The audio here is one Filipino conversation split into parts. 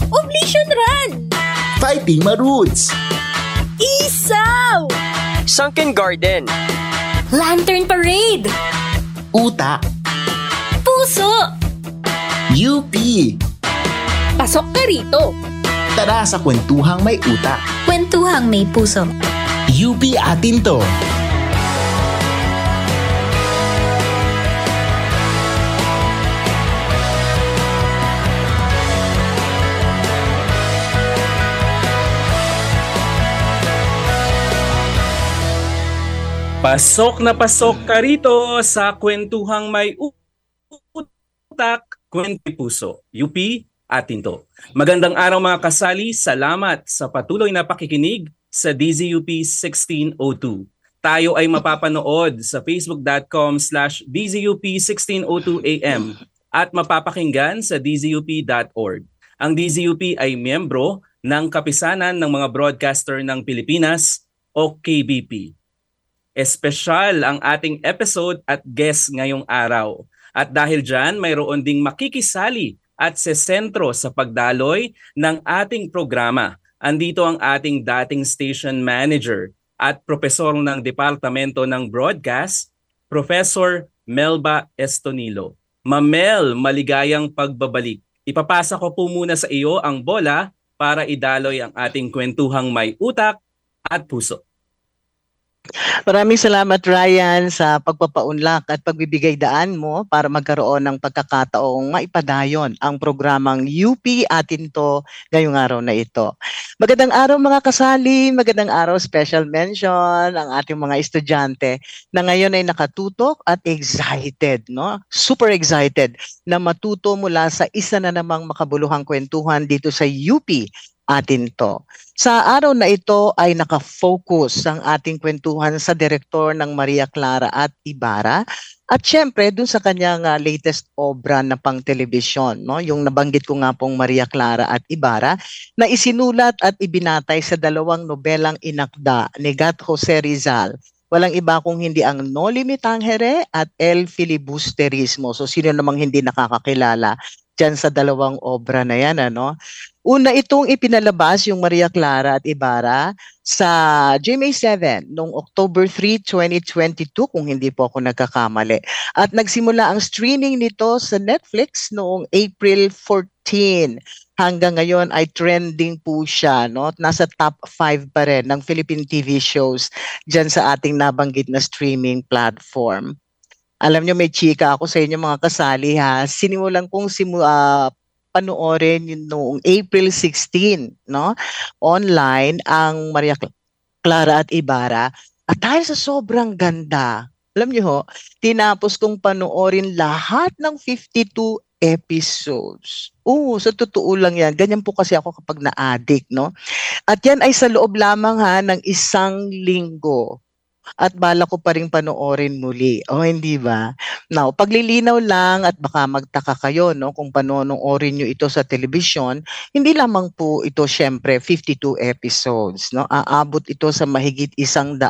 Oblation Run! Fighting Maroots! Isaw! Sunken Garden! Lantern Parade! Utak! Puso! UP! Pasok ka rito! Tara sa kwentuhang may utak. Kwentuhang may puso. UP atin to! Pasok ka rito sa kwentuhang may utak, kwento puso. UP, atin to. Magandang araw mga kasali, salamat sa patuloy na pakikinig sa DZUP 1602. Tayo ay mapapanood sa facebook.com/DZUP1602am at mapapakinggan sa dzup.org. Ang DZUP ay miyembro ng Kapisanan ng mga Broadcaster ng Pilipinas o KBP. Espesyal ang ating episode at guest ngayong araw. At dahil dyan, mayroon ding makikisali at sesentro sa pagdaloy ng ating programa. Andito ang ating dating station manager at profesor ng Departamento ng Broadcast, Professor Melba Estonilo. Mamel, maligayang pagbabalik. Ipapasa ko po muna sa iyo ang bola para idaloy ang ating kwentuhang may utak at puso. Maraming salamat Ryan sa pagpapaunlak at pagbibigay daan mo para magkaroon ng pagkakataong maipadayon ang programang UP atin to ngayong araw na ito. Magandang araw mga kasali, magandang araw special mention ang ating mga estudyante na ngayon ay nakatutok at excited, no? Super excited na matuto mula sa isa na namang makabuluhang kwentuhan dito sa UP atin to. Sa araw na ito ay nakafocus ang ating kwentuhan sa direktor ng Maria Clara at Ibarra at syempre dun sa kanyang latest obra na pang telebisyon, no? Yung nabanggit ko nga pong Maria Clara at Ibarra na isinulat at ibinatay sa dalawang nobelang inakda ni Gat Jose Rizal. Walang iba kung hindi ang No Limitangere at El Filibusterismo. So sino namang hindi nakakakilala dyan sa dalawang obra na yan, ano? Una itong ipinalabas yung Maria Clara at Ibarra sa GMA7 noong October 3, 2022 kung hindi po ako nagkakamali. At nagsimula ang streaming nito sa Netflix noong April 14. Hanggang ngayon ay trending po siya, no? Nasa top 5 pa rin ng Philippine TV shows dyan sa ating nabanggit na streaming platform. Alam nyo, may chika ako sa inyo mga kasali ha. Sinimulan kong panoorin yun noong April 16, no? Online ang Maria Clara at Ibarra. At dahil sa sobrang ganda, alam niyo ho, tinapos kong panoorin lahat ng 52 episodes. Sa totoo lang yan. Ganyan po kasi ako kapag na-addict, no? At yan ay sa loob lamang ha ng isang linggo. At bala ko pa rin panoorin muli. Hindi ba? Now, paglilinaw lang at baka magtaka kayo, no, kung panonoorin nyo ito sa telebisyon, hindi lamang po ito syempre 52 episodes, no? Aabot ito sa mahigit 100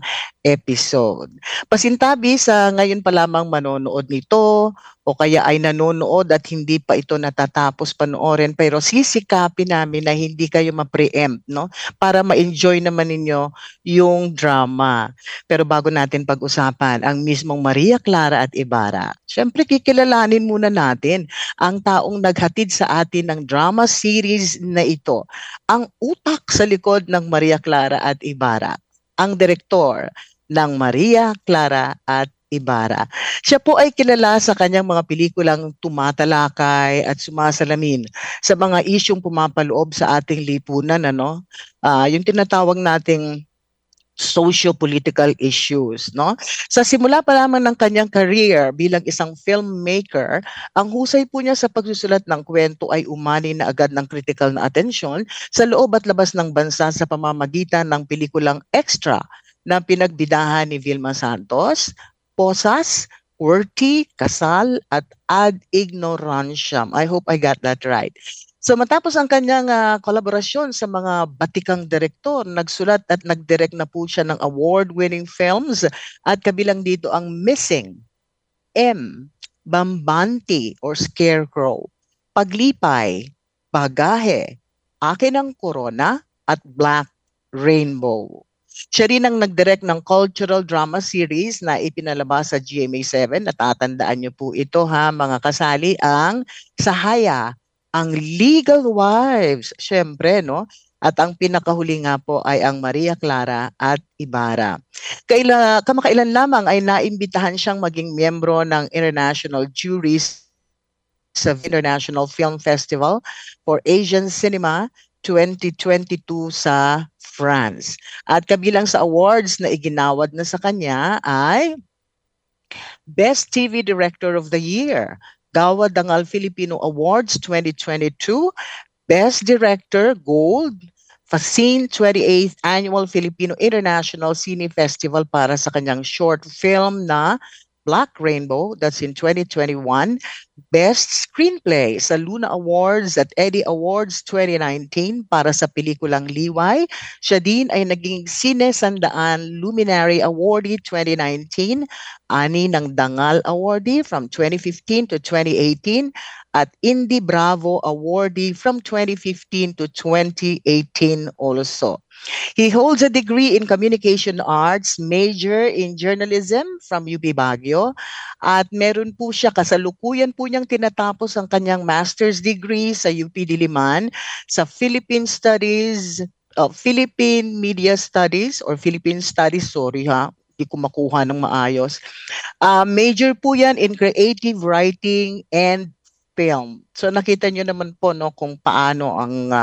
episode. Pasintabi sa ngayon pa lamang manonood nito o kaya ay nanonood at hindi pa ito natatapos panoorin, pero sisikapin namin na hindi kayo ma-preempt, no? Para ma-enjoy naman ninyo yung drama. Pero bago natin pag-usapan ang mismong Maria Clara at Ibarra, syempre kikilalanin muna natin ang taong naghatid sa atin ng drama series na ito. Ang utak sa likod ng Maria Clara at Ibarra, ang direktor ng Maria Clara at Ibarra. Siya po ay kilala sa kanyang mga pelikulang tumatalakay at sumasalamin sa mga isyong pumapaloob sa ating lipunan, ano? Yung tinatawag nating socio-political issues, no? Sa simula pa lamang ng kanyang career bilang isang filmmaker, ang husay po niya sa pagsusulat ng kwento ay umani na agad ng critical na atensyon sa loob at labas ng bansa sa pamamagitan ng pelikulang Extra na pinagbidahan ni Vilma Santos, Posas, QWERTY, Kasal, at Ad Ignorantiam. I hope I got that right. So matapos ang kanyang kolaborasyon sa mga batikang direktor, nagsulat at nagdirect na po siya ng award-winning films at kabilang dito ang Missing, M, Bambanti or Scarecrow, Paglipay, Bagahe, Akin ang Corona at Black Rainbow. Siya rin ang nag-direct ng cultural drama series na ipinalabas sa GMA7. Natatandaan niyo po ito ha, mga kasali, ang Sahaya, ang Legal Wives, syempre, no? At ang pinakahuli nga po ay ang Maria Clara at Ibarra. Kamakailan lamang ay naimbitahan siyang maging miyembro ng international juries sa International Film Festival for Asian Cinema 2022 sa France. At kabilang sa awards na iginawad na sa kanya ay Best TV Director of the Year, Gawa Dangal Filipino Awards 2022, Best Director Gold, Facine 28th Annual Filipino International Cine Festival para sa kanyang short film na Black Rainbow, that's in 2021, Best Screenplay sa Luna Awards at Eddie Awards 2019 para sa pelikulang Liway. Siya din ay naging Sine Sandaan Luminary Awardee 2019, ani ng Dangal Awardee from 2015 to 2018, at Indie Bravo Awardee from 2015 to 2018 also. He holds a degree in Communication Arts, major in Journalism from UP Baguio, at meron po siya, kasalukuyan po niyang tinatapos ang kanyang master's degree sa UP Diliman sa Philippine Media Studies or Philippine Studies, sorry ha, hindi ko makuha ng maayos. Major po yan in creative writing and film. So nakita niyo naman po no kung paano ang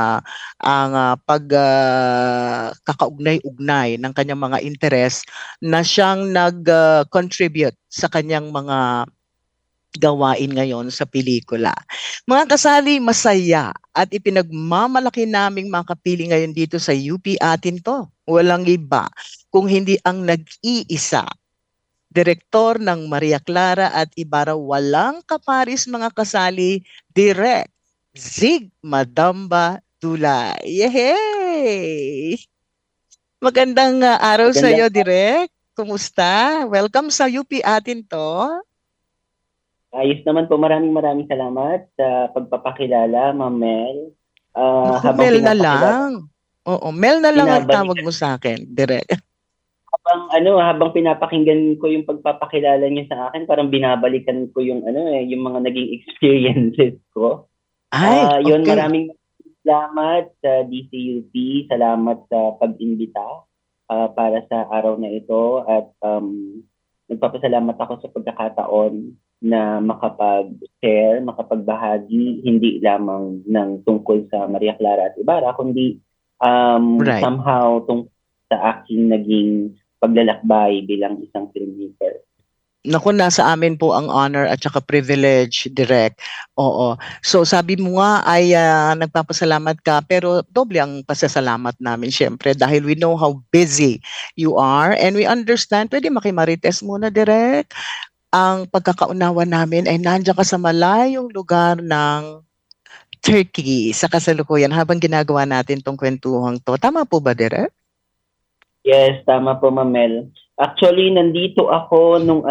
pagkakaugnay-ugnay ng kanyang mga interest na siyang nag-contribute sa kanyang mga gawain ngayon sa pelikula. Mga kasali, masaya at ipinagmamalaki naming makapili ngayon dito sa UP atin to. Walang iba kung hindi ang nag-iisa Direktor ng Maria Clara at Ibarra, walang kaparis mga kasali, Direk Zig Madamba Dulay. Yehey! Magandang araw sa iyo, Direk. Kumusta? Welcome sa UP atin to. Ayos naman po. Maraming salamat sa pagpapakilala, Ma'am Mel. Mel na lang. Oo, Mel na lang ang tawag mo sa akin, Direk. Habang pinapakinggan ko yung pagpapakilala niyo sa akin, parang binabalikan ko yung yung mga naging experiences ko. Ay, yun, okay. Maraming salamat sa DCUP, salamat sa pag-imbita para sa araw na ito, at nagpapasalamat ako sa pagkakataon na makapag-share, makapagbahagi hindi lamang ng tungkol sa Maria Clara at Ibarra, kundi somehow tungkol sa aking naging paglalakbay bilang isang filmmaker. Naku, nasa amin po ang honor at saka privilege, Direk. Oo. So sabi mo nga ay nagpapasalamat ka, pero doble ang pasasalamat namin syempre dahil we know how busy you are and we understand. Pwede makimarites muna, Direk. Ang pagkakaunawa namin ay nandiyan ka sa malayong lugar ng Turkey sa kasalukuyan habang ginagawa natin tong kwentuhang to. Tama po ba, Direk? Yes, tama po, Ma'am Mel. Actually, nandito ako nung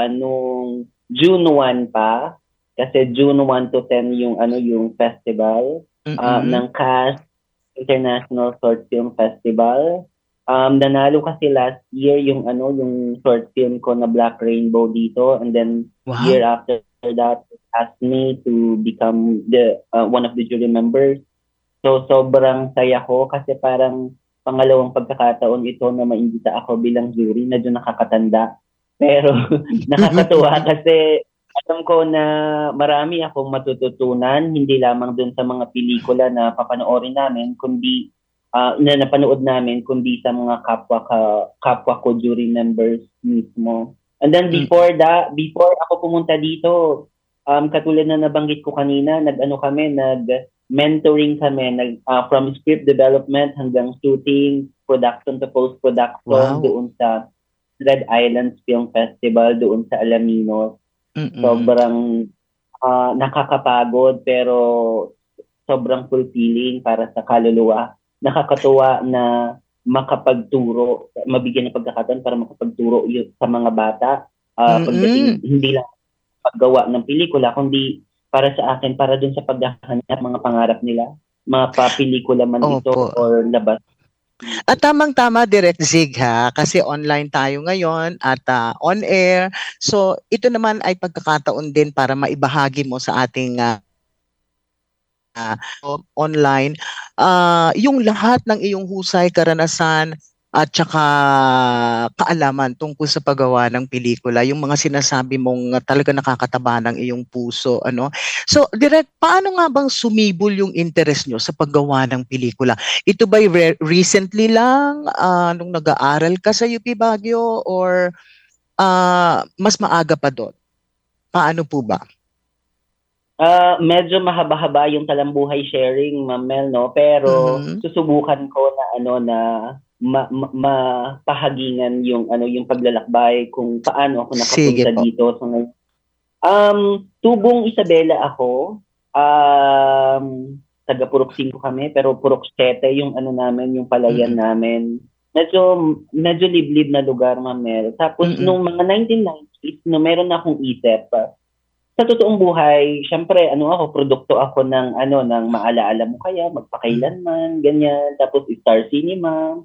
June 1 pa, kasi June 1 to 10 yung festival ng CAS International Short Film Festival. Nanalo kasi last year yung short film ko na Black Rainbow dito, and then year after that asked me to become the one of the jury members. So sobrang saya ko kasi parang pangalawang pagkakataon ito na maimbita ako bilang jury. Medyo nakakatanda. Pero nakakatuwa kasi alam ko na marami akong matututunan, hindi lamang dun sa mga pelikula na papanoorin namin, kundi na napanood namin, kundi sa mga kapwa ko jury members mismo. And then before ako pumunta dito, katulad na nabanggit ko kanina, nag-mentoring kami, from script development hanggang shooting, production to post-production. Wow. Doon sa Red Islands Film Festival, doon sa Alaminos. Sobrang nakakapagod pero sobrang fulfilling para sa kaluluwa. Nakakatuwa na makapagturo, mabigyan ng pagkakataon para makapagturo sa mga bata. Pagdating, hindi lang paggawa ng pelikula, kundi para sa akin, para dun sa paghahanap mga pangarap nila, mga papelikula man ito Opo. or labas. At tamang-tama, Direct Zig, ha, kasi online tayo ngayon at on air. So ito naman ay pagkakataon din para maibahagi mo sa ating online yung lahat ng iyong husay, karanasan at saka kaalaman tungkol sa paggawa ng pelikula, yung mga sinasabi mong talaga nakakataba ng iyong puso, ano. So, Direct, paano nga bang sumibol yung interest nyo sa paggawa ng pelikula? Ito ba'y recently lang nung nag-aaral ka sa UP Baguio or mas maaga pa doon? Paano po ba? Medyo mahaba-haba yung talambuhay sharing, Ma'am Mel, no? Pero susubukan ko na mapahagingan yung paglalakbay kung paano ako nakapunta dito. So, Tubong Isabela ako. Taga Purok 5 kami, pero Purok 7 yung namin, yung palayan namin. Medyo liblib na lugar, Ma'am Mel. Tapos nung mga 1990s, no, meron na akong isip. Sa totoong buhay, syempre, produkto ako ng Maalaala Mo Kaya, Magpakailanman, ganyan. Tapos Star Cinema.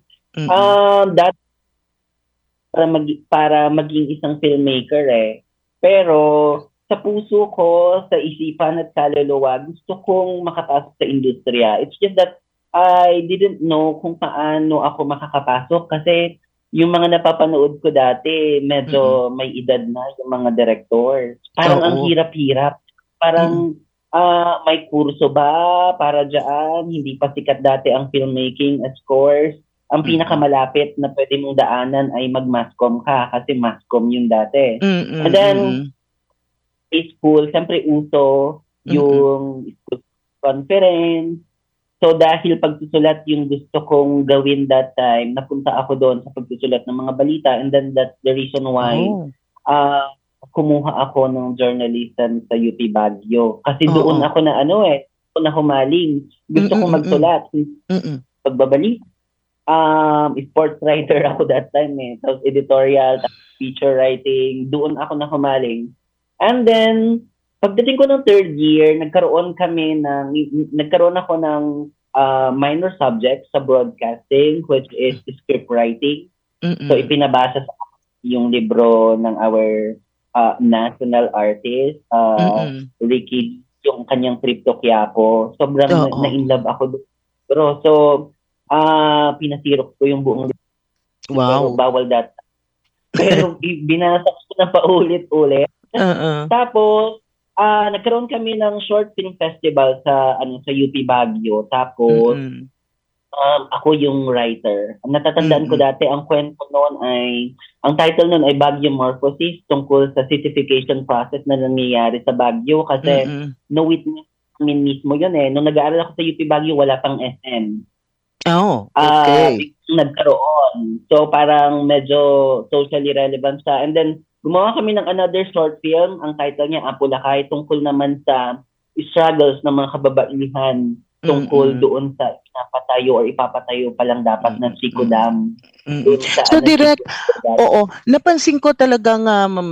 Para maging isang filmmaker Pero sa puso ko, sa isipan at kaluluwa, gusto kong makapasok sa industriya. It's just that I didn't know kung paano ako makakapasok kasi yung mga napapanood ko dati, medyo may edad na yung mga director. Parang ang hirap-hirap. Parang may kurso ba para dyan? Hindi pa sikat dati ang filmmaking as course. Ang pinakamalapit na pwede mong daanan ay mag-masscom ka kasi masscom yung dati. And then, school, siyempre uso yung school conference. So dahil pagsusulat yung gusto kong gawin that time, napunta ako doon sa pagsusulat ng mga balita, and then that's the reason why kumuha ako ng journalism sa UP Baguio. Kasi doon ako na humaling. Gusto kong magsulat. Pagbabalita. Sports writer ako that time Tapos editorial, feature writing, doon ako na humaling. And then, pagdating ko ng third year, nagkaroon ako ng minor subject sa broadcasting, which is script writing. So, ipinabasa sa yung libro ng our national artist, Ricky, yung kanyang trip to Quiapo. Sobrang na-inlove ako doon. So, pinasirok ko yung buong libro. Wow. Bawal that. Pero binasa ko na paulit-ulit. Tapos, nagkaroon kami ng short film festival sa UP Baguio. Tapos ako yung writer. Ang natatandaan ko dati, ang kwento noon ang title noon ay Baguio Morphosis, tungkol sa certification process na nangyayari sa Baguio kasi no-witness namin mismo yun Nung nag-aaral ako sa UP Baguio, wala pang SM. Oh, okay. Nagkaroon. So parang medyo socially relevant siya. And then, gumawa kami ng another short film. Ang title niya, Apulakay, tungkol naman sa struggles ng mga kababaihan tungkol doon sa ipapatayo or ipapatayo pa lang dapat ng Chico Dam. So, Direct, napansin ko talagang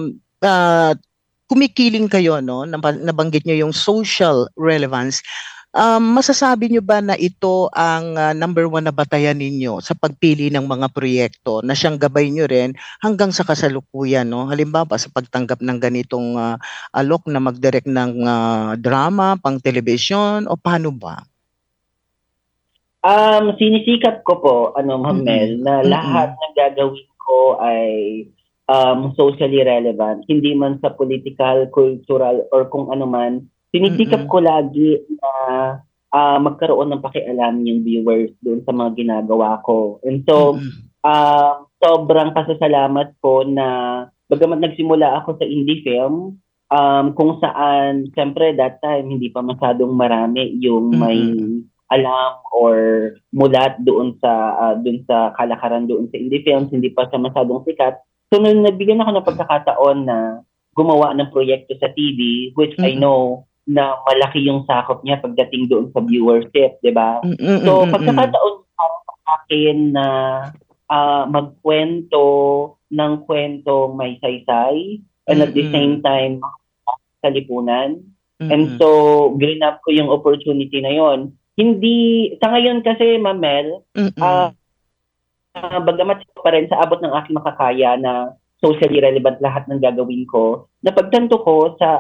kumikiling kayo, no? Nabanggit niyo yung social relevance. Masasabi niyo ba na ito ang number one na batayan ninyo sa pagpili ng mga proyekto na siyang gabay niyo rin hanggang sa kasalukuyan, no? Halimbawa sa pagtanggap ng ganitong alok na mag-direct ng drama, pang telebisyon, o paano ba? Sinisikat ko po, Ma'am Mel, na lahat ng gagawin ko ay socially relevant. Hindi man sa political, cultural, or kung ano man. Sinisikap ko lagi na magkaroon ng pakialam yung viewers doon sa mga ginagawa ko. And so, sobrang pasasalamat ko na bagamat nagsimula ako sa indie film, kung saan, siyempre that time, hindi pa masyadong marami yung may alam or mulat doon sa kalakaran doon sa indie films, hindi pa siya masyadong sikat. So, nung nagbigyan ako ng pagkakataon na gumawa ng proyekto sa TV, which I know na malaki yung sakop niya pagdating doon sa viewership, di ba? So, pagkakataon sa akin na magkwento ng kwentong may saysay and at the same time, sa lipunan. And so, grinap ko yung opportunity na yon. Hindi, sa ngayon kasi, Mamel, bagamat pa rin sa abot ng aking makakaya na socially relevant lahat ng gagawin ko, napagtanto ko sa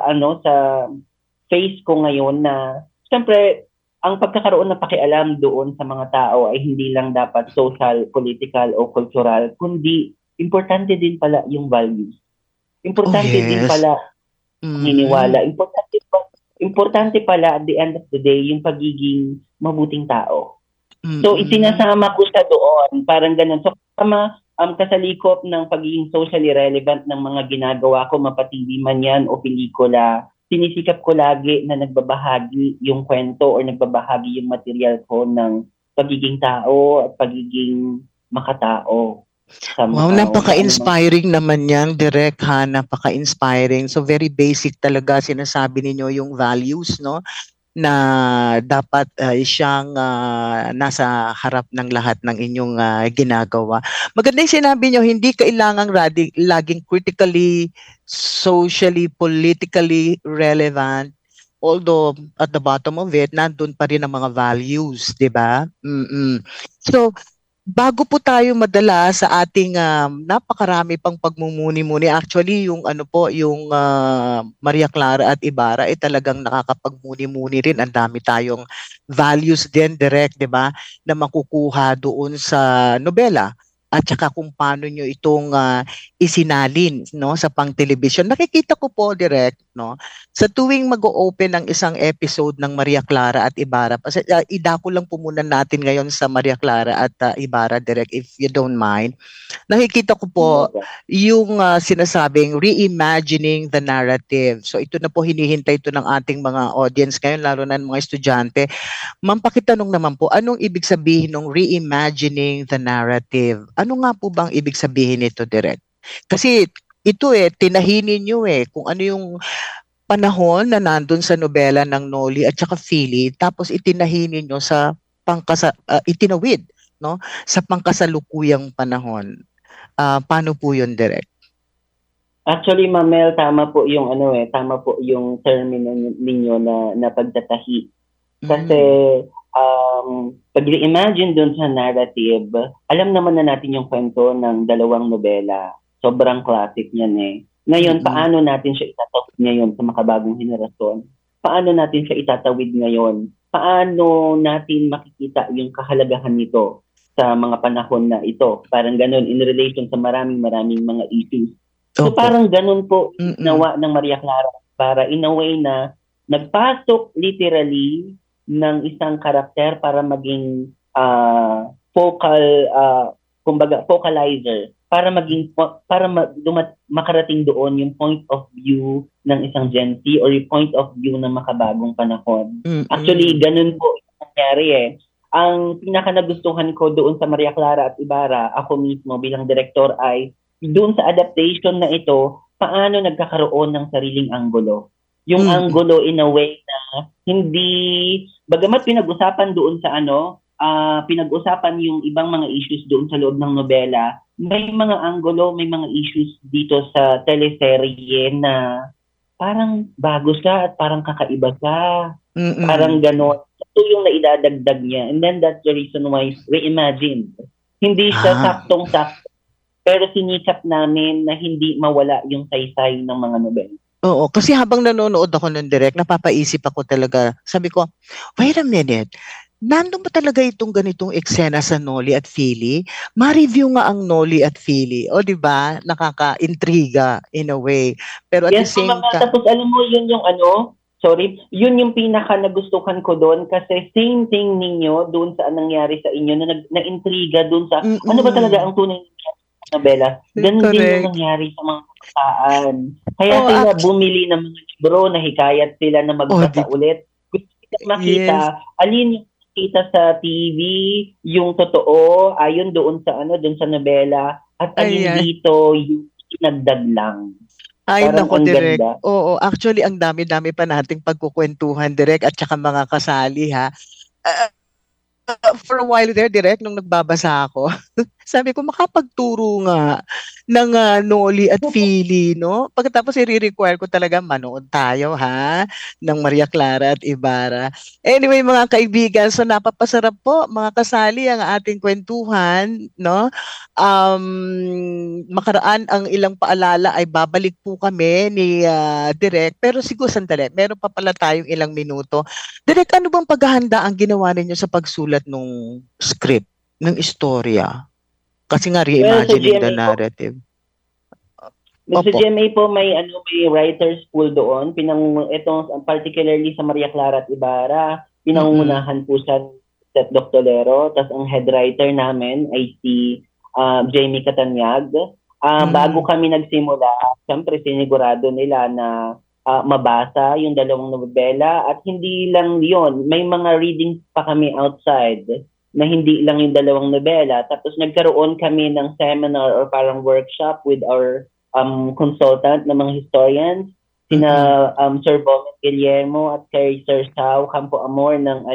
face ko ngayon na, siyempre, ang pagkakaroon ng pakialam doon sa mga tao ay hindi lang dapat social, political, o cultural, kundi importante din pala yung values. Importante din pala niniwala. Importante pala at the end of the day yung pagiging mabuting tao. So, isinasama ko siya doon. Parang ganun. So, kasalikop ng pagiging socially relevant ng mga ginagawa ko, mapa-TV man yan o pelikula, sinisikap ko lagi na nagbabahagi yung kwento o nagbabahagi yung material ko ng pagiging tao at pagiging makatao. Wow, napaka-inspiring naman yan, Direk, ha? Napaka-inspiring. So, very basic talaga sinasabi ninyo yung values, no? Na dapat siyang nasa harap ng lahat ng inyong ginagawa. Maganda yung sinabi nyo, hindi kailangang laging critically, socially, politically relevant. Although, at the bottom of it, nandun pa rin ang mga values, di ba? So, bago po tayo madala sa ating napakarami pang pagmumuni-muni, actually yung yung Maria Clara at Ibarra ay talagang nakakapagmuni-muni rin. Ang dami tayong values din, direct, 'di ba, na makukuha doon sa nobela. At saka kung paano nyo itong isinalin, no, sa pang-television. Nakikita ko po, direct, no, sa tuwing mag-o-open ng isang episode ng Maria Clara at Ibarra. Idako lang po muna natin ngayon sa Maria Clara at Ibarra, direct, if you don't mind. Nakikita ko po yung sinasabing reimagining the narrative. So ito na po, hinihintay ito ng ating mga audience ngayon, lalo na ng mga estudyante. Ma'am, pakitanong naman po, anong ibig sabihin ng reimagining the narrative? Ano nga po bang ibig sabihin nito, direct? Kasi ito tinahinin nyo kung ano yung panahon na nandun sa nobela ng Noli at saka Philly, tapos itinahinin nyo sa itinawid, no, sa pangkasalukuyang panahon. Paano po yun, direct? Actually, Mamel, tama po yung tama po yung termino ninyo na pagtatahi. Kasi pag i-imagine dun sa narrative, alam naman na natin yung kwento ng dalawang nobela. Sobrang classic niyan Ngayon, paano natin siya itatawid ngayon sa makabagong henerasyon? Paano natin siya itatawid ngayon? Paano natin makikita yung kahalagahan nito sa mga panahon na ito? Parang ganun, in relation sa maraming mga issues. So parang ganun po nawa ng Maria Clara para in a way na nagpasok literally ng isang karakter para maging focalizer, para makarating doon yung point of view ng isang Gen Z or yung point of view ng makabagong panahon. Actually, ganun po yung nangyari Ang pinaka nagustuhan ko doon sa Maria Clara at Ibarra, ako mismo bilang director, ay doon sa adaptation na ito, paano nagkakaroon ng sariling anggulo. Yung anggulo in a way na hindi, bagamat pinag-usapan doon sa pinag-usapan yung ibang mga issues doon sa loob ng nobela, may mga anggulo, may mga issues dito sa teleserye na parang bago siya at parang kakaiba siya. Parang gano'n. Ito yung naidadagdag niya. And then that's the reason why reimagined. Hindi siya saktong-sakto, pero sinikap namin na hindi mawala yung saysay ng mga nobela. Oo, kasi habang nanonood ako ng direct, napapaisip ako talaga. Sabi ko, wait a minute, nandun ba talaga itong ganitong eksena sa Noli at Philly? Ma-review nga ang Noli at Philly. O, di ba? Nakaka-intriga in a way. Pero at the same time... Tapos alam mo, yun yung yun yung pinaka nagustuhan ko doon kasi same thing ninyo doon sa nangyari sa inyo na intriga doon sa ano ba talaga ang tunay na nobela. Ganun din yung nangyari sa mga kabataan. Kaya sila bumili ng mga libro na hikayat sila na magbasa ulit. Gusto nila makita alin yung makita sa TV, yung totoo, ayon doon sa doon sa nobela, at alin dito yung pinagdag lang. Ay, nako, direct. Oo, actually, ang dami-dami pa nating pagkukwentuhan, direct, at saka mga kasali, ha. for a while there, direct, nung nagbabasa ako, sabi ko, makapagturo nga ng Noli at Fili, no? Pagkatapos, i-require ko talaga, manood tayo, ha? Ng Maria Clara at Ibarra. Anyway, mga kaibigan, so napapasarap po, mga kasali, ang ating kwentuhan, no? Makaraan ang ilang paalala ay babalik po kami ni Direk, pero siguro sandali, meron pa pala tayong ilang minuto. Direk, ano bang paghahanda ang ginawa ninyo sa pagsulat ng script, ng istorya? Kasi nga, reimagining the narrative. Sa GMA po may writers pool doon. Itong particularly sa Maria Clara at Ibarra, pinangungunahan po siya Seth Doctolero. Tapos ang head writer namin ay si Jamie Catanyag. Bago kami nagsimula, siyempre sinigurado nila na mabasa yung dalawang nobela. At hindi lang yon, may mga readings pa kami outside na hindi lang yung dalawang nobela. Tapos nagkaroon kami ng seminar or parang workshop with our consultant na mga historians, sina Sir Bomet Guillermo at kay Sir Sao Campo Amor ng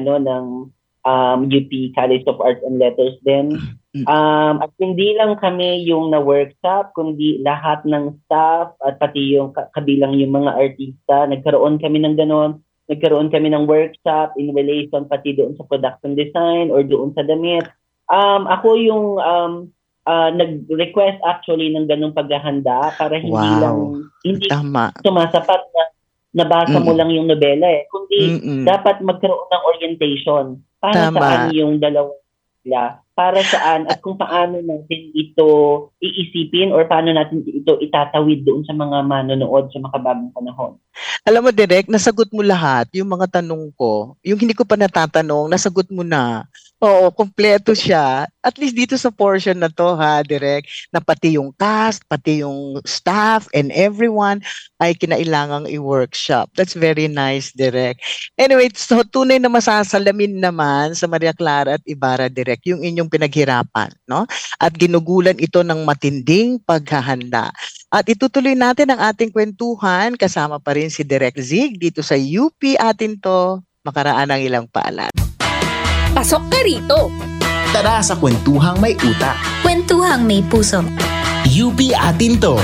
UP College of Arts and Letters din. At hindi lang kami yung na-workshop, kundi lahat ng staff at pati yung kabilang yung mga artista. Nagkaroon kami ng ganon. Nagkaroon kami ng workshop in relation pati doon sa production design or doon sa damit. Ako yung nag-request actually ng ganung paghahanda para hindi sumasapat na nabasa mo lang yung nobela kundi dapat magkaroon ng orientation para saan yung dalawang nila, para saan at kung paano natin ito iisipin or paano natin ito itatawid doon sa mga manonood sa makabagong panahon. Alam mo, Direk, nasagot mo lahat yung mga tanong ko. Yung hindi ko pa natatanong, nasagot mo na. Oo, kompleto siya. At least dito sa portion na to, ha, Direk, na pati yung cast, pati yung staff, and everyone ay kinailangang i-workshop. That's very nice, Direk. Anyway, so tunay na masasalamin naman sa Maria Clara at Ibarra, Direk, yung inyong pinaghirapan, no? At ginugulan ito ng matinding paghahanda. At itutuloy natin ang ating kwentuhan kasama pa rin si Direk Zig dito sa UP atin to, makaraan ng ilang paalala. Pasok ka rito. Tara sa kwentuhang may utak. Kwentuhang may puso. UP atin to.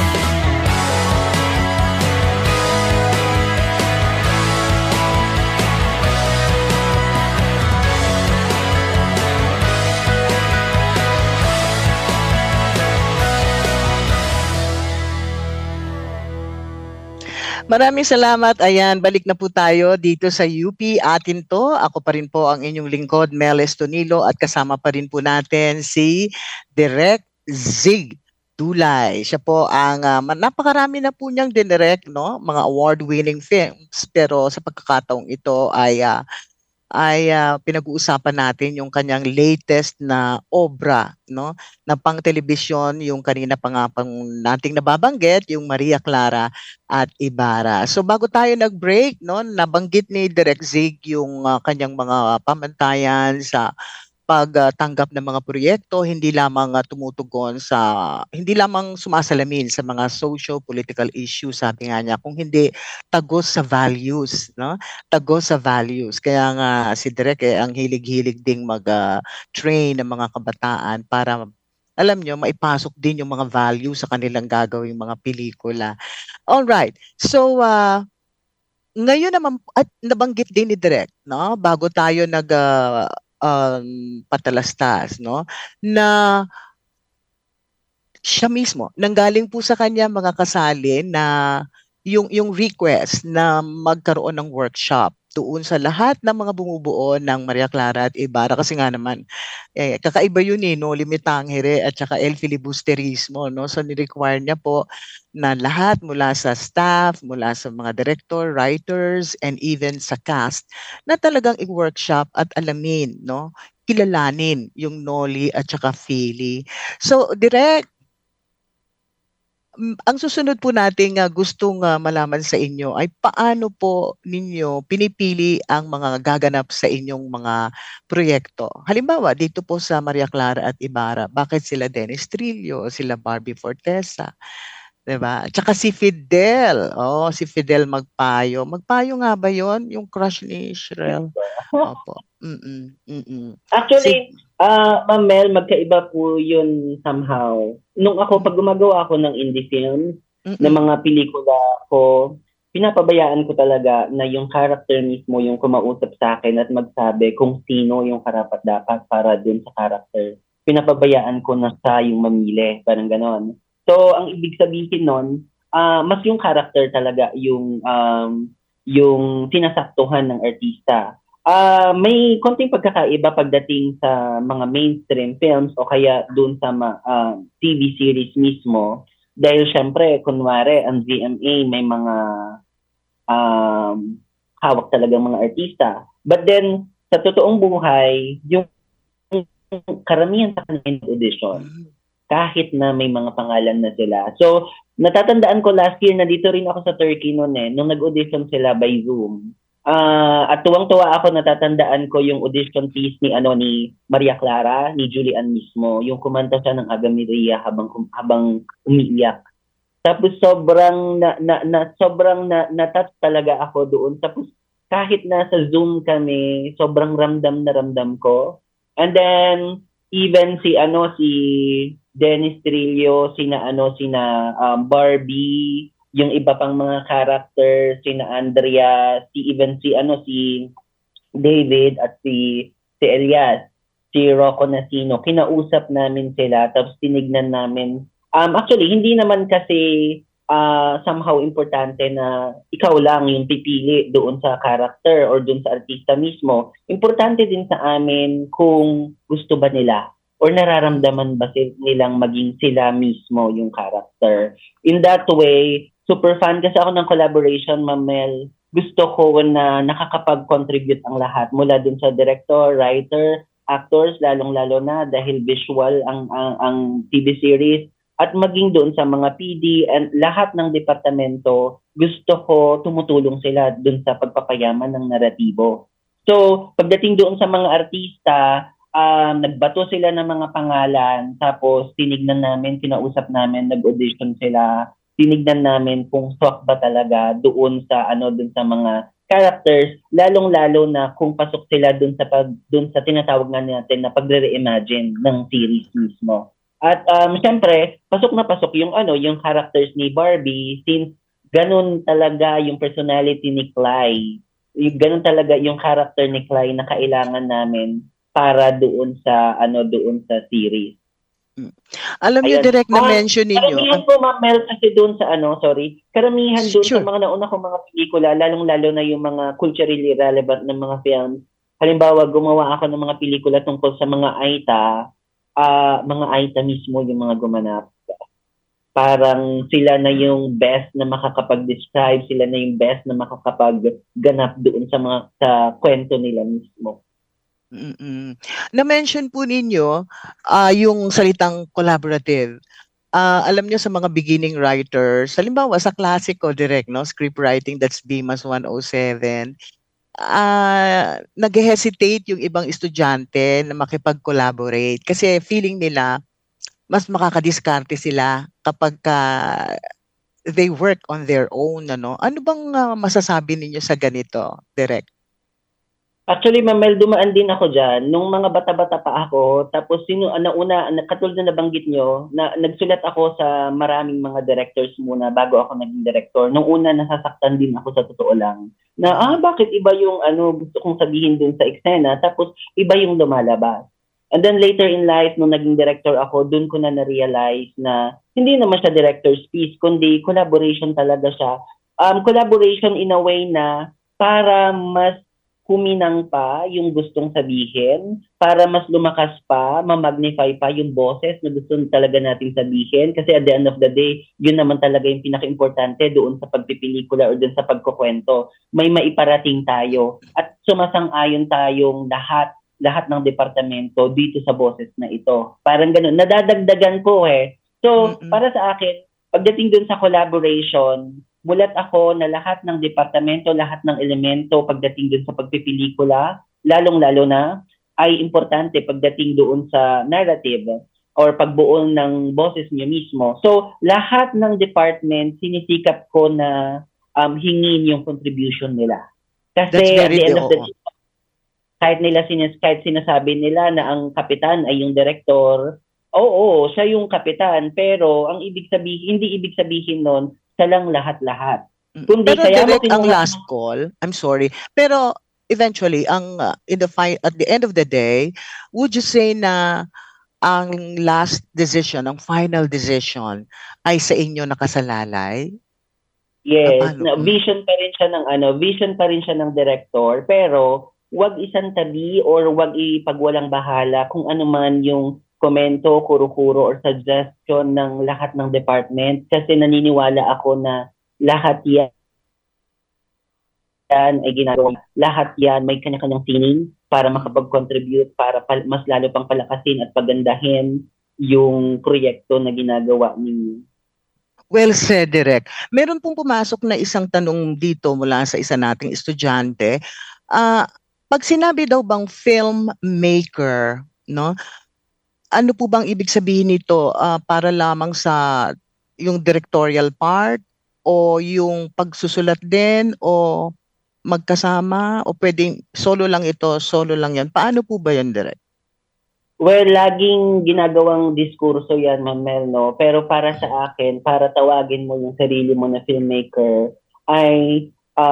Maraming salamat. Ayan, balik na po tayo dito sa UP atin to. Ako pa rin po ang inyong lingkod, Mel Estonilo, at kasama pa rin po natin si Direk Zig Dulay. Siya po ang napakarami na po niyang dinirect, no? Mga award-winning films. Pero sa pagkakataong ito ay pinag-uusapan natin yung kanyang latest na obra, no, na pang-telebisyon, yung kanina pa nga pang nating nababanggit, yung Maria Clara at Ibarra. So bago tayo nag-break, no, nabanggit ni Direk Zig yung kanyang mga pamantayan sa pagtanggap ng mga proyekto, hindi lamang tumutugon sa, hindi lamang sumasalamin sa mga socio-political issues, sabi nga niya, kung hindi tagos sa values, no? Tagos sa values. Kaya nga si Direk ang hilig-hilig ding mag-train ng mga kabataan para, alam nyo, maipasok din yung mga values sa kanilang gagawing mga pelikula. Alright, so ngayon naman, at nabanggit din ni Direk, no? Bago tayo patalastas, no, na siya mismo nanggaling po sa kanya mga kasali na yung request na magkaroon ng workshop doon sa lahat ng mga bumubuo ng Maria Clara at Ibarra, kasi nga naman kakaiba yun no, limitangere at saka el filibusterismo, no, so ni-require niya po na lahat mula sa staff, mula sa mga director, writers, and even sa cast na talagang i-workshop at alamin, no, kilalanin yung Noli at saka Fili. So, Direk, ang susunod po nating gustong malaman sa inyo ay paano po ninyo pinipili ang mga gaganap sa inyong mga proyekto. Halimbawa, dito po sa Maria Clara at Ibarra, bakit sila Dennis Trillo, sila Barbie Fortesa? 'Diba? At saka si Fidel. Oh, si Fidel Magpayo. Magpayo nga ba 'yon? Yung crush ni Shrel? Opo. Actually, Ma'am Mel, magkaiba po yun somehow. Nung pag gumagawa ako ng indie film, ng mga pelikula ko, pinapabayaan ko talaga na yung character mismo yung kumausap sa akin at magsabi kung sino yung karapat-dapat para dun sa character. Pinapabayaan ko na siya yung mamili, parang ganon. So, ang ibig sabihin nun, mas yung character talaga yung sinasaktuhan ng artista. May konting pagkakaiba pagdating sa mga mainstream films o kaya dun sa TV series mismo. Dahil syempre, kunwari, ang GMA may mga hawak talagang mga artista. But then, sa totoong buhay, yung karamihan sa kanila audition, kahit na may mga pangalan na sila. So, natatandaan ko last year na dito rin ako sa Turkey noon nung nag-audition sila by Zoom. At tuwang-tuwa ako, natatandaan ko yung audition piece ni Maria Clara, ni Julian mismo, yung kumanta siya ng Ave Maria habang umiiyak. Tapos sobrang na-touch talaga ako doon. Tapos kahit nasa Zoom kami, sobrang ramdam na ramdam ko. And then even si Dennis Trillo, sina Barbie, yung iba pang mga characters, sina Andrea, si David at si Elias, si Rocco Nasino, kinausap namin sila, tapos tinignan namin. Actually, hindi naman kasi somehow importante na ikaw lang yung pipili doon sa character or doon sa artista mismo. Importante din sa amin kung gusto ba nila or nararamdaman ba nilang maging sila mismo yung character. In that way, super fan kasi ako ng collaboration, Ma'am Mel. Gusto ko na nakakapag-contribute ang lahat mula dun sa director, writer, actors, lalong-lalo na dahil visual ang TV series at maging doon sa mga PD and lahat ng departamento, gusto ko tumutulong sila dun sa pagpapayaman ng naratibo. So, pagdating doon sa mga artista, nagbato sila ng mga pangalan, tapos tinignan namin, kinausap namin, nag-audition sila, tinignan namin kung swak ba talaga doon sa mga characters, lalong-lalo na kung pasok sila doon sa tinatawag nga natin na pagre-reimagine ng series mismo. At syempre, pasok na pasok yung characters ni Barbie, since ganun talaga yung personality ni Clay. Ganun talaga yung character ni Clay na kailangan namin para doon sa series. Alam niyo, direct na mention ninyo. Karamihan po, Ma'am Mel, kasi doon sa karamihan doon sa mga nauna kong mga pelikula, lalong-lalo na yung mga culturally relevant na mga films. Halimbawa, gumawa ako ng mga pelikula tungkol sa mga Aita mismo yung mga gumanap. Parang sila na yung best na makakapag-describe, sila na yung best na makakapag-ganap doon sa kwento nila mismo. Na-mention po ninyo yung salitang collaborative. Alam nyo sa mga beginning writers, halimbawa sa classico direct, script writing, that's BMAS 107, nag-hesitate yung ibang estudyante na makipag-collaborate kasi feeling nila mas makakadiskarte sila kapag they work on their own. Ano bang masasabi ninyo sa ganito, direct? Actually, Ma'am Mel, dumaan din ako dyan. Nung mga bata-bata pa ako, tapos katulad na nabanggit nyo, nagsulat ako sa maraming mga directors muna bago ako naging director. Nung una, nasasaktan din ako sa totoo lang. Na, bakit iba yung gusto kong sabihin dun sa eksena, tapos iba yung lumalabas. And then later in life, nung naging director ako, dun ko na na-realize na hindi naman siya director's piece, kundi collaboration talaga siya. Collaboration in a way na para mas kuminang pa yung gustong sabihin, para mas lumakas pa, ma-magnify pa yung boses na gusto talaga natin sabihin. Kasi at the end of the day, yun naman talaga yung pinaka-importante doon sa pagpipelikula o doon sa pagkukwento. May maiparating tayo at sumasang-ayon tayong lahat ng departamento dito sa boses na ito. Parang ganun. Nadadagdagan ko So, para sa akin, pagdating doon sa collaboration, mulat ako na lahat ng departamento, lahat ng elemento pagdating doon sa pagpipelikula, lalong-lalo na, ay importante pagdating doon sa narrative. or pagbuo ng boses niyo mismo. So, lahat ng department, sinisikap ko na hingin yung contribution nila. Kasi That's at very the end of the oo. day, kahit sinasabi nila na ang kapitan ay yung director, oo, siya yung kapitan, pero ang hindi ibig sabihin nun, siya lang lahat-lahat. Kundi Pero kaya mo direct ang kinuha- last call, I'm sorry. Pero eventually, at the end of the day, would you say na ang last decision, ang final decision ay sa inyo nakasalalay? Yes, Paano? vision pa rin siya ng director, pero wag isang tabi or wag ipagwalang bahala kung ano man yung komento, kuro-kuro or suggestion ng lahat ng department kasi naniniwala ako na lahat yan ay ginagawa. Lahat yan may kanya-kanyang sining para makapag-contribute, para mas lalo pang palakasin at pagandahin yung proyekto na ginagawa ninyo. Well said, Direk. Meron pong pumasok na isang tanong dito mula sa isa nating estudyante. Pag sinabi daw bang filmmaker, no? Ano po bang ibig sabihin nito? Para lamang sa yung directorial part o yung pagsusulat din o magkasama o pwedeng solo lang ito, solo lang yan? Paano po ba yan, Direk? Well, laging ginagawang diskurso yan, Ma'am Mel, no? Pero para sa akin, para tawagin mo yung sarili mo na filmmaker, ay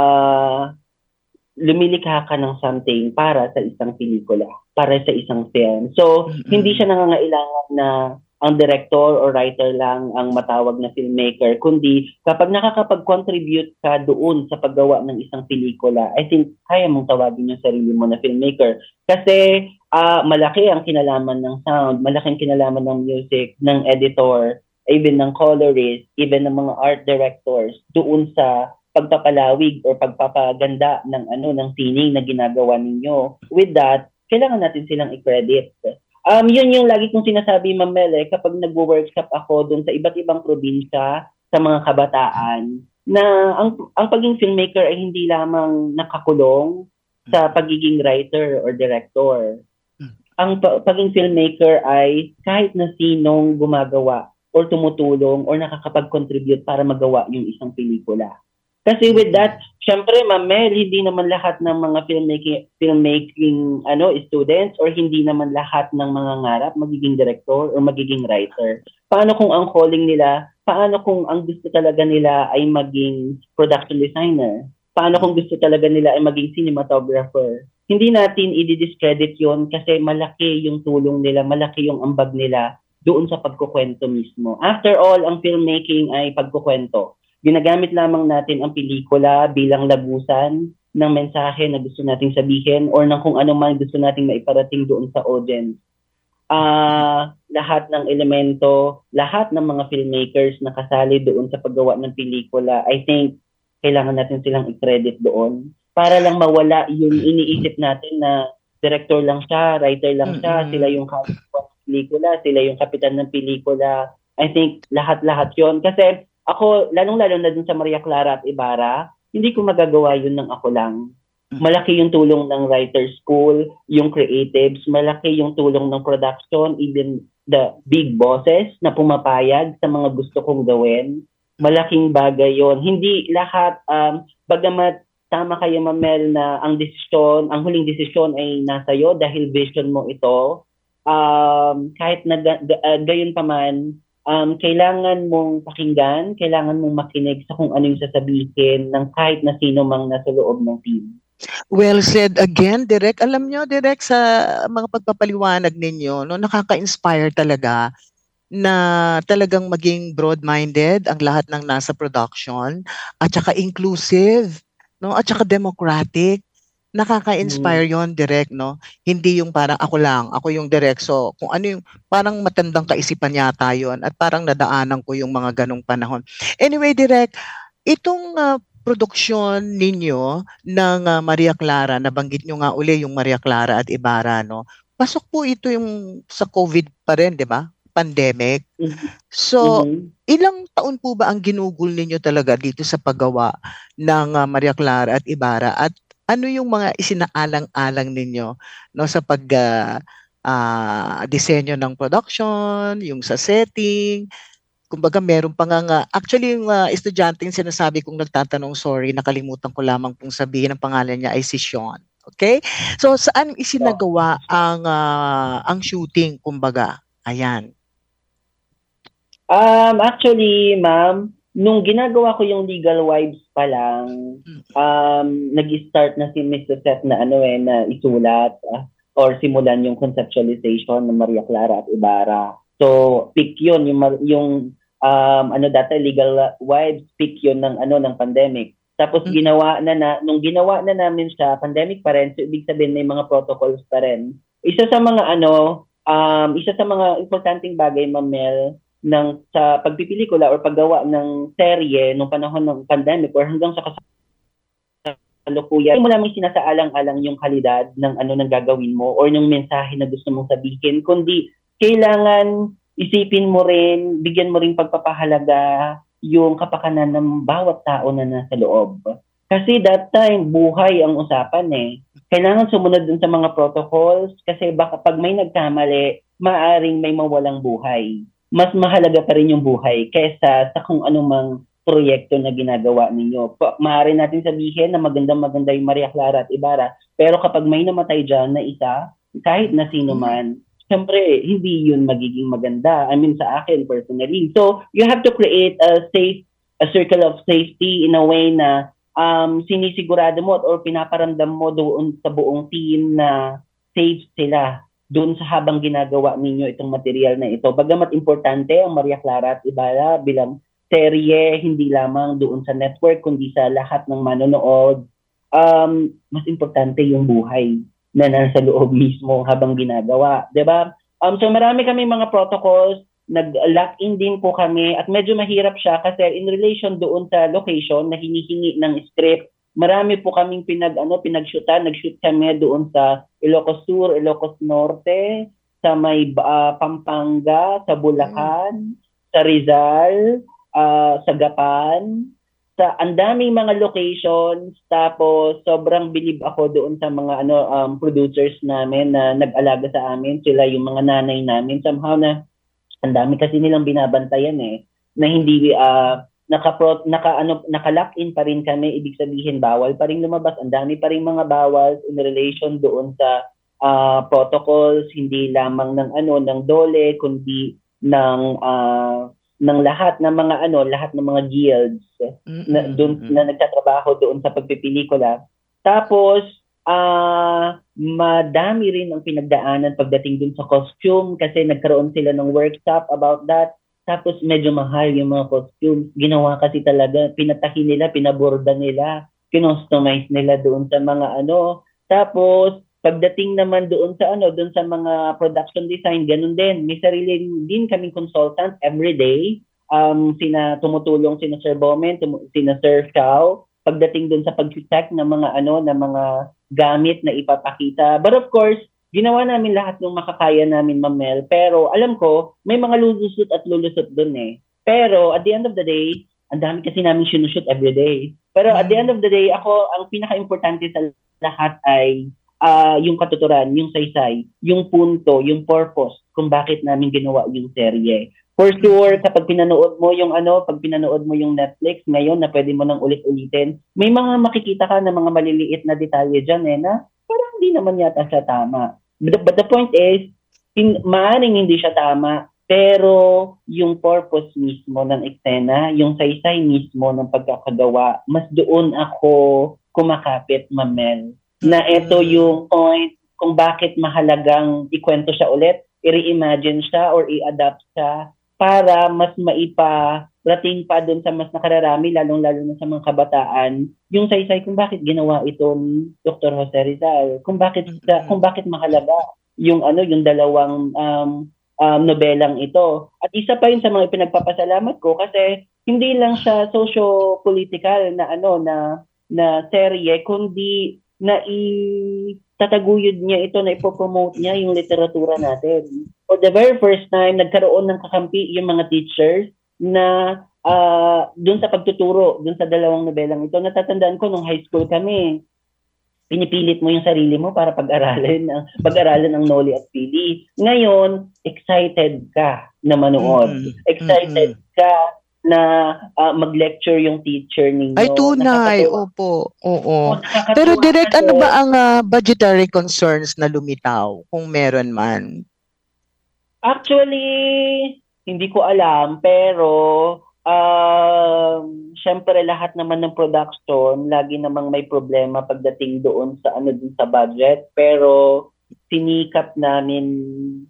lumilikha ka ng something para sa isang pelikula, para sa isang film. So, hindi siya nangangailangan na ang director or writer lang ang matawag na filmmaker, kundi kapag nakakapag-contribute ka doon sa paggawa ng isang pelikula, I think kaya mong tawagin yung sarili mo na filmmaker. Kasi malaki ang kinalaman ng sound, malaki ang kinalaman ng music, ng editor, even ng colorist, even ng mga art directors doon sa pagpapalawig or pagpapaganda ng sining na ginagawa ninyo. With that, kailangan natin silang i-credit. Yun yung lagi kong sinasabi, Ma'am Mel, kapag nagwo-workshop ako doon sa iba't ibang probinsya, sa mga kabataan, na ang pagiging filmmaker ay hindi lamang nakakulong sa pagiging writer or director. Ang pagiging filmmaker ay kahit na sinong gumagawa or tumutulong or nakakapag-contribute para magawa yung isang pelikula. Kasi with that, syempre, Ma'am Mel, hindi naman lahat ng mga filmmaking students or hindi naman lahat ng mga ngarap magiging director or magiging writer. Paano kung ang calling nila, paano kung ang gusto talaga nila ay maging production designer? Paano kung gusto talaga nila ay maging cinematographer? Hindi natin i-discredit yon kasi malaki yung tulong nila, malaki yung ambag nila doon sa pagkukwento mismo. After all, ang filmmaking ay pagkukwento. Ginagamit lamang natin ang pelikula bilang labusan ng mensahe na gusto nating sabihin or ng kung ano man gusto nating maiparating doon sa audience. Lahat ng elemento, lahat ng mga filmmakers na kasali doon sa paggawa ng pelikula, I think kailangan natin silang i-credit doon para lang mawala yung iniisip natin na director lang siya, writer lang siya, sila yung cast ng pelikula, sila yung kapitan ng pelikula. I think lahat-lahat yon kasi ako, lalong-lalo na dun sa Maria Clara at Ibarra, hindi ko magagawa yun ng ako lang. Malaki yung tulong ng writer's school, yung creatives, malaki yung tulong ng production, even the big bosses na pumapayag sa mga gusto kong gawin. Malaking bagay yon. Hindi lahat, bagamat tama kayo, Ma'am Mel, na ang huling desisyon ay nasa iyo dahil vision mo ito, kahit na gayon pa man, kailangan mong pakinggan, kailangan mong makinig sa kung ano yung sasabihin ng kahit na sino mang nasa loob ng team. Well said again, Direk. Alam nyo, Direk, sa mga pagpapaliwanag ninyo, no, nakaka-inspire talaga na talagang maging broad-minded ang lahat ng nasa production at saka inclusive, no, at saka democratic. Nakaka-inspire yon, Direk, no? Hindi yung parang ako lang, ako yung Direk. So, kung ano yung parang matandang kaisipan yata yon at parang nadaanan ko yung mga ganong panahon. Anyway, Direk, itong produksyon ninyo ng Maria Clara, nabanggit nyo nga uli yung Maria Clara at Ibarra, no? Pasok po ito yung sa COVID pa rin, di ba? Pandemic. So, ilang taon po ba ang ginugol ninyo talaga dito sa paggawa ng Maria Clara at Ibarra? At ano yung mga isinaalang-alang ninyo, no, sa disenyo ng production, yung sa setting. Kumbaga meron pa nga, actually yung estudyante yung sinasabi kong nagtatanong, sorry, nakalimutan ko lamang pong sabihin, ang pangalan niya ay si Sean. Okay? So saan isinagawa ang shooting, kumbaga? Ayan. Actually, ma'am, nung ginagawa ko yung Legal Wives pa lang, nag-start na si Mr. Seth na na isulat or simulan yung conceptualization ng Maria Clara at Ibarra. So, pick yun, yung dati Legal Wives, pick yun ng pandemic. Tapos nung ginawa na namin siya, pandemic pa rin, so ibig sabihin may mga protocols pa rin. Isa sa mga importanteng bagay, Ma'am Mel, sa pagpipelikula or paggawa ng serye nung panahon ng pandemic or hanggang sa kasalukuyan, hindi mo lamang sinasaalang-alang yung kalidad ng ng gagawin mo or yung mensahe na gusto mong sabihin, kundi kailangan isipin mo rin, bigyan mo rin pagpapahalaga yung kapakanan ng bawat tao na nasa loob. Kasi that time, buhay ang usapan Kailangan sumunod dun sa mga protocols kasi baka pag may nagkamali, maaring may mawalang buhay. Mas mahalaga pa rin yung buhay kaysa sa kung anumang proyekto na ginagawa ninyo. Maaari natin sabihin na maganda yung Maria Clara at Ibarra, pero kapag may namatay dyan na isa, kahit na sino man, siyempre, hindi yun magiging maganda. I mean, sa akin personally. So, you have to create a circle of safety in a way na sinisigurado mo or pinaparamdam mo doon sa buong team na safe sila doon sa habang ginagawa ninyo itong material na ito. Bagamat importante ang Maria Clara at Ibarra bilang serye, hindi lamang doon sa network, kundi sa lahat ng manonood, mas importante yung buhay na nasa loob mismo habang ginagawa. Diba? So marami kami mga protocols, nag-lock in din po kami at medyo mahirap siya kasi in relation doon sa location na hinihingi ng script, marami po kaming pinag-shootan. Nag-shoot kami doon sa Ilocos Sur, Ilocos Norte, sa may Pampanga, sa Bulacan, sa Rizal, sa Gapan. Ang daming mga locations, tapos sobrang bilib ako doon sa mga producers namin na nag-alaga sa amin. Sila yung mga nanay namin. Somehow na ang dami kasi nilang binabantayan na hindi naka-lock in pa rin kami, ibig sabihin bawal pa rin lumabas, ang dami pa rin mga bawal in relation doon sa protocols, hindi lamang ng DOLE, kundi ng lahat ng mga guilds na nagtatrabaho doon sa pagpipelikula. Tapos madami rin ang pinagdaanan pagdating dun sa costume kasi nagkaroon sila ng workshop about that. Tapos medyo mahal yung mga costumes. Ginawa kasi talaga, pinatahi nila, pinaborda nila, kinostomize nila doon sa mga Tapos pagdating naman doon sa mga production design, ganun din. May sarili din kaming consultant every day. Tumutulong sina Sir Bomen, sina Sir Chow, pagdating doon sa pag-check ng mga ng mga gamit na ipapakita. But of course, ginawa namin lahat ng makakaya namin, Ma'am Mel. Pero alam ko, may mga lulusot at lulusot dun Pero at the end of the day, ang dami kasi namin sinushoot every day. Pero at the end of the day, ang pinaka-importante sa lahat ay yung katuturan, yung saysay, yung punto, yung purpose kung bakit namin ginawa yung serye. For sure, kapag pinanood mo yung Netflix ngayon na pwede mo nang ulit-ulitin, may mga makikita ka na mga maliliit na detalye dyan na parang hindi naman yata siya tama. But the point is, maaaring hindi siya tama, pero yung purpose mismo ng eksena, yung saysay mismo ng pagkakagawa, mas doon ako kumakapit, Ma'am Mel, na ito yung point kung bakit mahalagang ikwento siya ulit, i-reimagine siya or i-adapt siya para mas maiparating pa doon sa mas nakararami, lalong-lalo na sa mga kabataan, yung saysay kung bakit ginawa itong Dr. Jose Rizal, kung bakit mahalaga yung dalawang nobelang ito. At isa pa yun sa mga pinagpapasalamat ko kasi hindi lang siya socio-political na serye, kundi na itataguyod niya ito, na ipopromote niya yung literatura natin. For the very first time, nagkaroon ng kakampi yung mga teachers na doon sa pagtuturo, doon sa dalawang nobelang ito. Natatandaan ko nung high school kami, pinipilit mo yung sarili mo para pag-aralan ang Noli at Pili. Ngayon, excited ka na manood. Excited ka na mag-lecture yung teacher ninyo. Ay, tunay. Opo. Oo. Pero direct, ano ba ang budgetary concerns na lumitaw? Kung meron man. Actually, hindi ko alam. Pero, syempre lahat naman ng production, lagi namang may problema pagdating doon sa dun sa budget. Pero, sinisikap namin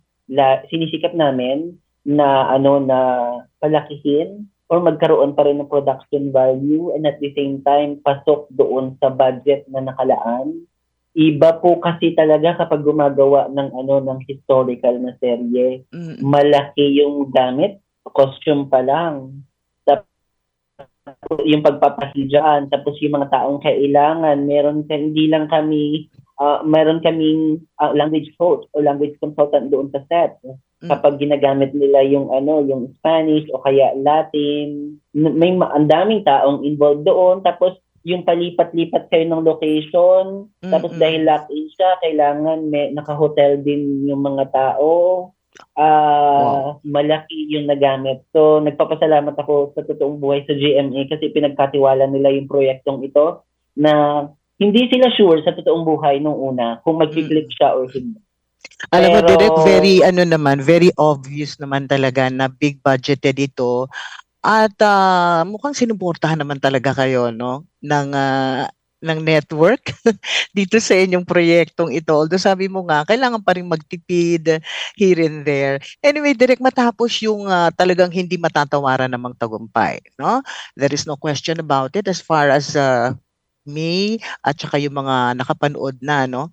na na palakihin or magkaroon pa rin ng production value, and at the same time pasok doon sa budget na nakalaan. Iba po kasi talaga kapag gumagawa ng historical na serye. Malaki yung gamit, costume pa lang. Tapos yung pagpapahidyaan, tapos yung mga taong kailangan, meron kaming language coach o language consultant doon sa set. Kapag ginagamit nila yung Spanish o kaya Latin, may ang daming taong involved doon. Tapos yung palipat-lipat kayo ng location, tapos dahil lock-in siya, kailangan may naka-hotel din yung mga tao. Malaki yung nagamit. So nagpapasalamat ako sa totoong buhay sa GMA kasi pinagkatiwala nila yung proyektong ito na hindi sila sure sa totoong buhay nung una kung mag-click siya or hindi. Alam mo, direct, very obvious naman talaga na big budgeted ito. At mukhang sinuportahan naman talaga kayo, no? Ng network dito sa inyong proyektong ito. Although sabi mo nga, kailangan pa rin magtipid here and there. Anyway, direct, matapos yung talagang hindi matatawaran namang tagumpay, no? There is no question about it as far as me at saka yung mga nakapanood na, no?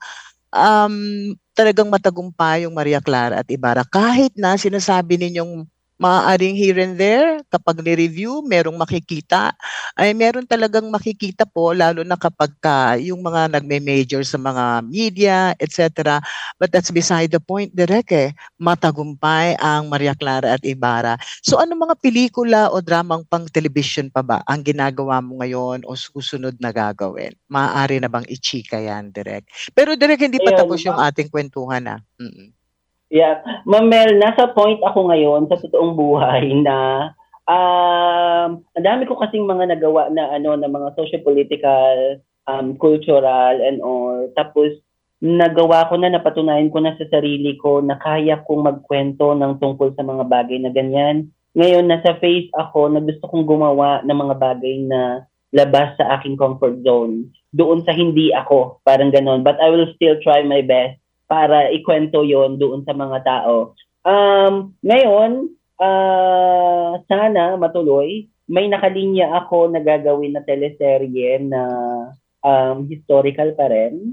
Talagang matagumpay yung Maria Clara at Ibarra. Kahit na sinasabi ninyong maaaring here and there, kapag ni-review, merong makikita. Ay meron talagang makikita po, lalo na kapag yung mga nagme-major sa mga media, etc. But that's beside the point, direct matagumpay ang Maria Clara at Ibarra. So ano mga pelikula o dramang pang television pa ba ang ginagawa mo ngayon o susunod na gagawin? Maaari na bang i-chika yan, direct? Pero direct, hindi pa tapos yung ating kwentuhan . Yeah. Ma'am Mel, nasa point ako ngayon sa totoong buhay na ang dami ko kasing mga nagawa na na mga socio-political, cultural and all. Tapos nagawa ko na, napatunayan ko na sa sarili ko na kaya kong magkwento ng tungkol sa mga bagay na ganyan. Ngayon nasa phase ako na gusto kong gumawa ng mga bagay na labas sa aking comfort zone. Doon sa hindi ako, parang ganon. But I will still try my best para ikwento yon doon sa mga tao. Ngayon, sana matuloy. May nakalinya ako na gagawin na teleserye na historical pa rin.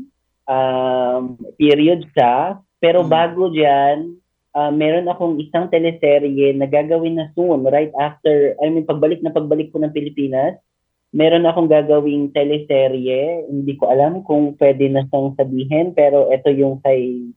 Period siya. Pero bago dyan, meron akong isang teleserye na gagawin na soon, right after, pagbalik ko ng Pilipinas. Meron akong gagawing teleserye. Hindi ko alam kung pwede na siyang sabihin, pero ito yung kay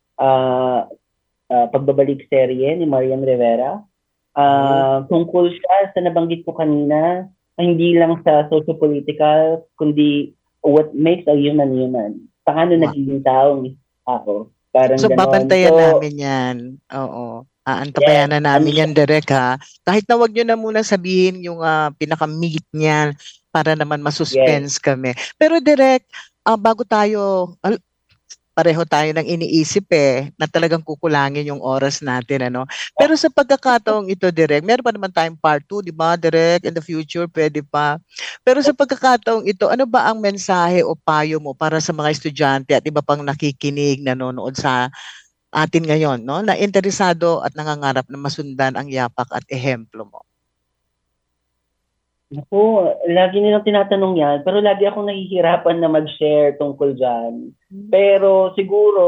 pagbabalik serye ni Marian Rivera. Tungkol siya sa nabanggit ko kanina, hindi lang sa socio-political, kundi what makes a human. Paano nagiging taong ako? Parang so, ganon. babantayan namin yan. Oo. Antabayan na namin yan, direct, ha? Kahit na wag nyo na muna sabihin yung pinaka-meat niyan para naman masuspense kami. Pero direct, bago tayo, pareho tayo ng iniisip na talagang kukulangin yung oras natin, ano? Pero sa pagkakataong ito, direct, meron pa naman tayong part 2, di ba, direct? In the future, pwede pa. Pero sa pagkakataong ito, ano ba ang mensahe o payo mo para sa mga estudyante at iba pang nakikinig, nanonood sa atin ngayon, no? Na interesado at nangangarap na masundan ang yapak at ehemplo mo? Ako, lagi nilang tinatanong yan, pero lagi akong nahihirapan na mag-share tungkol dyan. Pero siguro,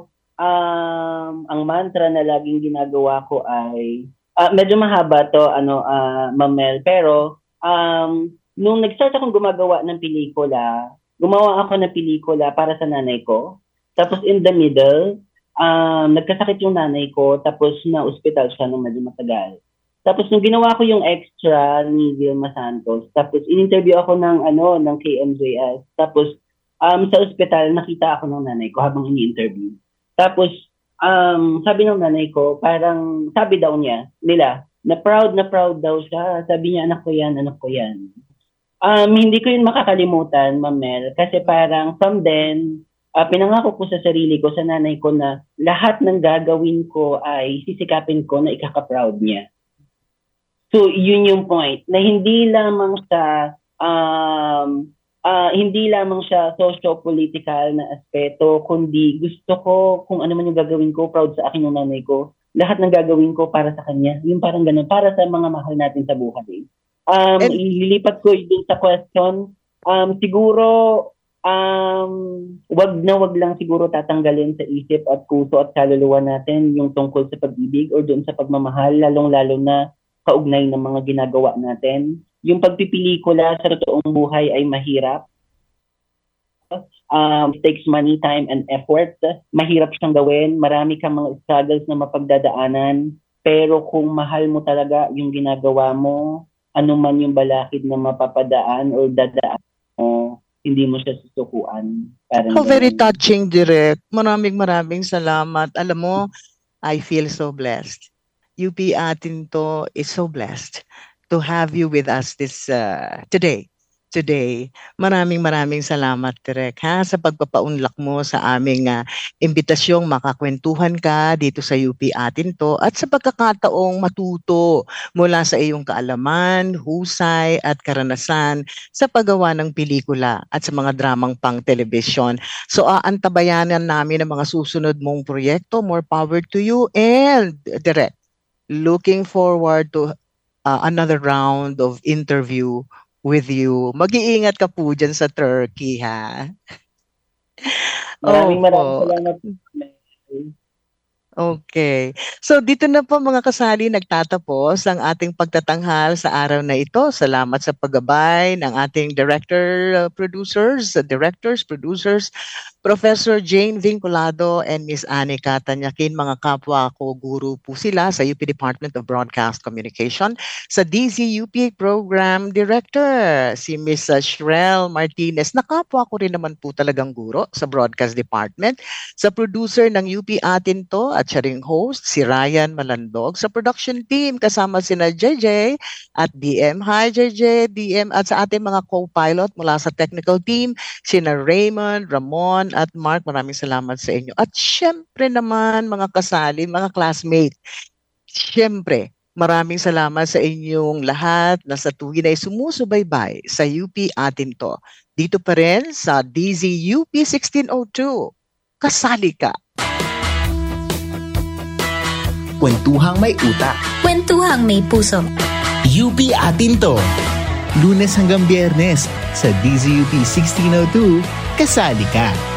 ang mantra na laging ginagawa ko ay, medyo mahaba to, Ma'am Mel, pero nung nag-start akong gumagawa ng pelikula, gumawa ako ng pelikula para sa nanay ko. Tapos in the middle, nagkasakit yung nanay ko, tapos na-hospital siya nung medyo matagal. Tapos nung ginawa ko yung extra ni Vilma Santos, tapos in-interview ako ng KMJS. Tapos Sa ospital, nakita ako ng nanay ko habang ini-interview. Tapos, sabi ng nanay ko, parang sabi daw nila, na proud daw siya. Sabi niya, anak ko yan. Hindi ko yun makakalimutan, Ma'am Mel, kasi parang from then, pinangako ko sa sarili ko, sa nanay ko na lahat ng gagawin ko ay sisikapin ko na ikaka-proud niya. So, yun yung point, na hindi lamang siya socio-political na aspeto, kundi gusto ko kung ano man yung gagawin ko, proud sa akin yung nanay ko. Lahat ng gagawin ko para sa kanya. Yung parang ganun, para sa mga mahal natin sa buhay. Ililipat ko din sa question. Siguro, wag lang siguro tatanggalin sa isip at puso at kaluluwa natin yung tungkol sa pag-ibig or doon sa pagmamahal, lalong-lalo na kaugnay ng mga ginagawa natin. Yung pagpipelikula sa totoong buhay ay mahirap. It takes money, time, and effort. Mahirap siyang gawin. Marami kang mga struggles na mapagdadaanan. Pero kung mahal mo talaga yung ginagawa mo, ano man yung balakid na mapapadaan o dadaan mo, hindi mo siya susukuan. Very touching, Direk. Maraming salamat. Alam mo, I feel so blessed. UP Atinto is so blessed to have you with us this today. Maraming salamat, Direk, sa pagpapaunlak mo sa aming imbitasyong makakwentuhan ka dito sa UP Atinto at sa pagkakataong matuto mula sa iyong kaalaman, husay at karanasan sa paggawa ng pelikula at sa mga dramang pang telebisyon. So aantabayanan namin ang mga susunod mong proyekto. More power to you, and Direk, looking forward to another round of interview with you. Mag-iingat ka po dyan sa Turkey, ha? Maraming salamat. Okay. So dito na po mga kasali nagtatapos ang ating pagtatanghal sa araw na ito. Salamat sa paggabay ng ating directors, Professor Jane Vinculado and Miss Anika Tanyakin. Mga kapwa ko, guru po sila sa UP Department of Broadcast Communication. Sa DZUP Program Director, si Miss Shrel Martinez, na kapwa ko rin naman po talagang guro sa Broadcast Department. Sa producer ng UP Atinto at siya ring host, si Ryan Malandog. Sa production team, kasama sina JJ at DM. Hi JJ, DM, at sa ating mga co-pilot mula sa technical team, sina Raymond, Ramon at Mark. Maraming salamat sa inyo. At syempre naman mga kasali, mga classmate, syempre maraming salamat sa inyong lahat na sa tuwin ay sumusubaybay sa UP Atinto. Dito pa rin sa DZUP 1602. Kasali ka! Kwentuhang may utak. Kwentuhang may puso. UP Atinto. Lunes hanggang Biyernes sa DZUP 1602. Kasali ka!